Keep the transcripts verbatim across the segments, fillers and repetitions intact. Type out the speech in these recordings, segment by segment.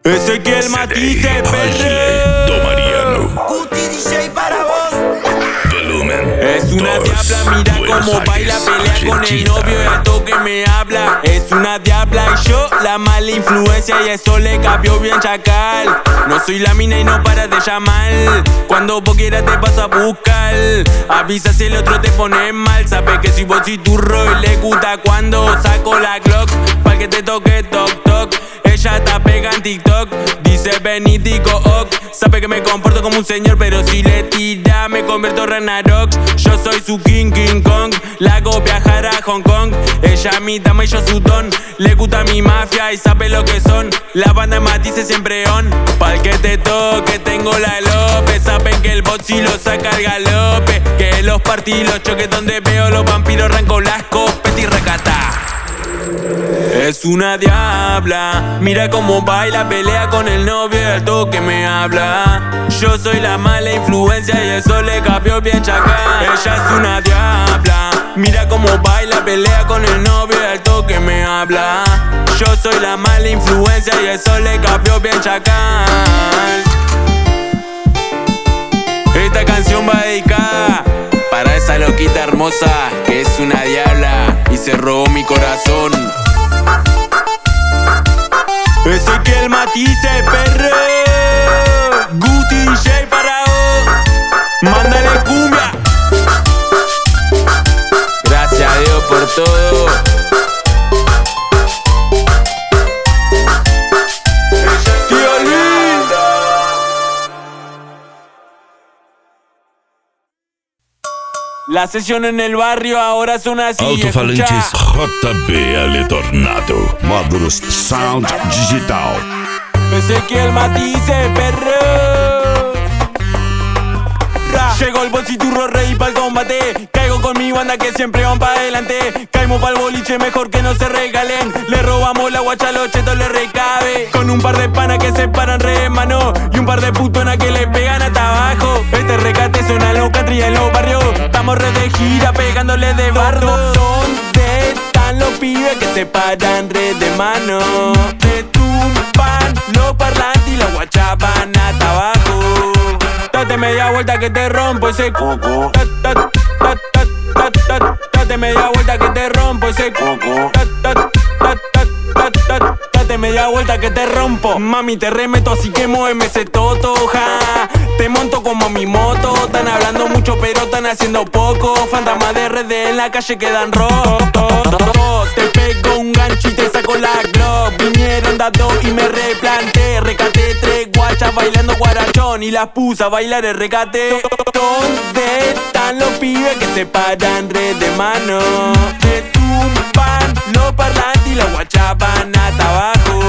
Ezequiel Matisse, perro. Do Mariano. Guti D J para vos. Volumen. Es una dos. diabla, mira Buenos cómo baila, Aires, pelea con el Argentina. novio y al toque me habla. Es una diabla y yo la mala influencia y eso le cambió bien chacal. No soy la mina y no paras de llamar. Cuando vos quieras te paso a buscar. Avisa si el otro te pone mal. Sabes que soy vos y turro y le gusta cuando saco la Glock. Pa'l que te toque toc toc. Ella está pega en TikTok. Dice Benitico ok. Sabe que me comporto como un señor, pero si le tira me convierto en Ragnarok. Yo soy su King King Kong. La hago viajar a Hong Kong. Ella mi dama y yo su don. Le gusta mi mafia y sabe lo que son. La banda Matisse siempre on. Pa'l que te toque tengo la López. Saben que el bot si lo saca al galope. Que los partí los choques donde veo los vampiros arranco las copet y recata. Es una diabla, mira cómo baila, pelea con el novio y al toque me habla. Yo soy la mala influencia y eso le cambió bien chacal. Ella es una diabla, mira cómo baila, pelea con el novio y al toque me habla. Yo soy la mala influencia y eso le cambió bien chacal. Esta canción va dedicada para esa loquita hermosa que es una diabla y se robó mi corazón. Ezequiel Matisse, perro. Guti D J para vos. Mándale cumbia. Gracias a Dios por todo. Tío Luis. La sesión en el barrio ahora son así. Alto-falantes J B L Tornado. Módulos Sound Digital. Ezequiel Matisse, perro. Ra. Llegó el bolsiturro rey pa'l combate. Caigo con mi banda que siempre van pa' adelante. Caímos pa'l boliche, mejor que no se regalen. Le robamos la guacha a los chetos, le recabe. Con un par de panas que se paran re de mano y un par de putonas que le pegan hasta abajo. Este recate suena en los country en los barrios. Estamos re de gira pegándole de bardo. ¿Dónde están los pibes que se paran re de mano? Te tumban los parlantes y los guachas van hasta abajo. Date media vuelta que te rompo ese coco. Date media vuelta que te rompo ese coco. Date media vuelta que te rompo. Mami, te remeto así que muéveme ese toto, ja. Te monto como mi moto. Están hablando mucho pero están haciendo poco. Fantasmas de R D en la calle quedan rotos. Te pego un gancho y te saco la Glock. Vinieron dados y me replanté. Recate tres guachas bailando guarachón y las puse a bailar el recate. ¿Dónde están los pibes que se paran re de mano? Te tumban los parlantes y las guachas van hasta abajo.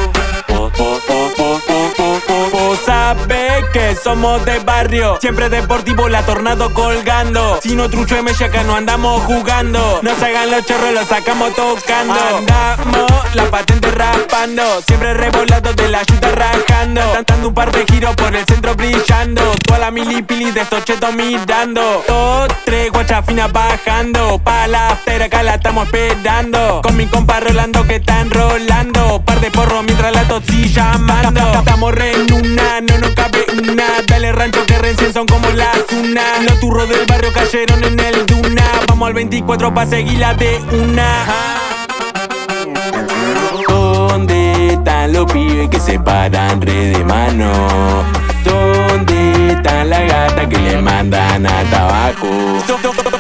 Vos sabés que somos de barrio, siempre deportivo, la Tornado colgando. Si no trucho M ya que no andamos jugando. No se hagan los chorros, los sacamos tocando. Andamos la patente raspando, siempre revolando de la yuta rajando. Dando un par de giros por el centro brillando. Toda la milipili de estos chetos mirando. Dos, tres guachas finas bajando. Pa' la after acá la estamos esperando. Con mi compa Rolando que están rolando. Par de porros mientras la toxi llamando. Estamos re en una, no nos cabe una. Dale rancho que recién son como las una. Los turros del barrio cayeron en el Duna. Vamos al veinticuatro pa' seguirla de una. ¿Dónde están los pibes que se paran re de mano? ¿Dónde están las gatas que le mandan hasta abajo?